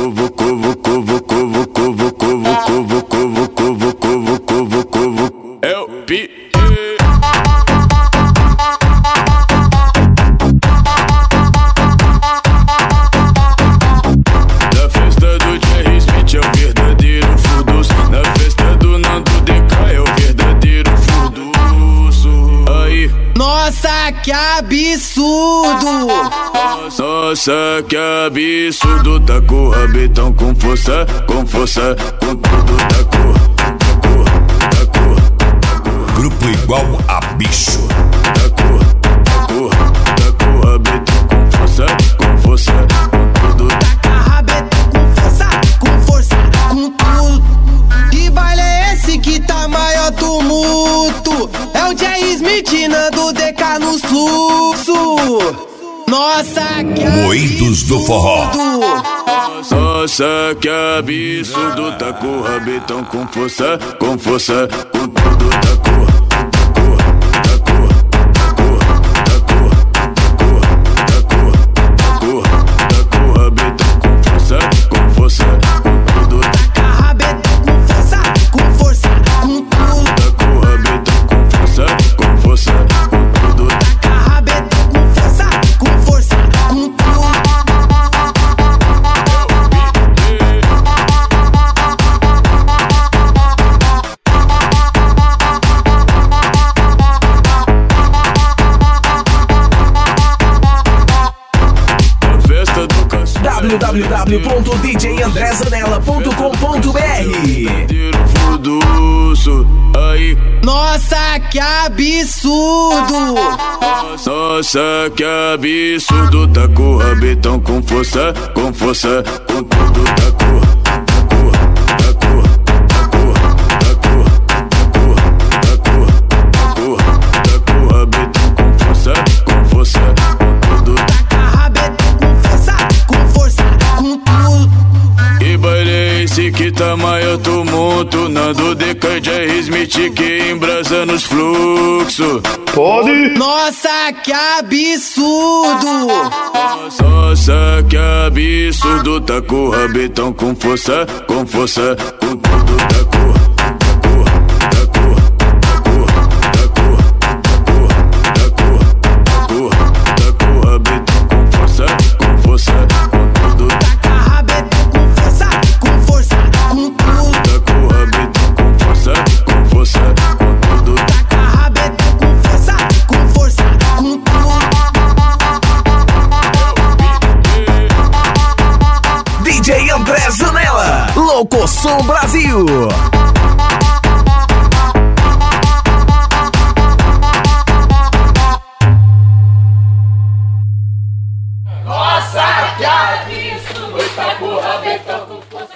É o Pi. Na festa do Jerry Smith é o verdadeiro furdunço. Na festa do Nando DK é o verdadeiro furdunço. Aí. Nossa, que absurdo! Nossa, que absurdo. Tá com o rabetão com força, com tudo. Tá com. Grupo igual a bicho. Tá com o rabetão com força, com tudo. Taca rabetão com força, com tudo. Que baile é esse que tá maior tumulto? É o Jerry Smith, Nando DK nos fluxo. Nossa, que Moídos do forró. Nossa, que absurdo. Tá com o rabetão com força, com tudo. Tá com o rabetão com força, com tudo. Taca rabetão com força, com tudo. Tá com o rabetão com força, com tudo. Taca rabetão com força, com tudo. www.djandrezanella.com.br. Aí. Nossa, que absurdo! Nossa, que absurdo. Tá com o rabetão com força, com tudo. Tá com o rabetão com força, com tudo. Taca rabetão com força, com tudo. E baile é esse que tá maior tumulto? Nando DK e Jerry Smith que embrasa nos fluxos. Pode! Nossa, que absurdo! Nossa, que absurdo. Tá com o rabetão com força, com tudo. Tá com o rabetão com força, com tudo. Taca rabetão com força, com tudo. Tá com o rabetão com força, com tudo. Taca rabetão com força, com tudo. DJ André Zanella, Locoção Brasil. Nossa, que absurdo, tá com o rabetão com força.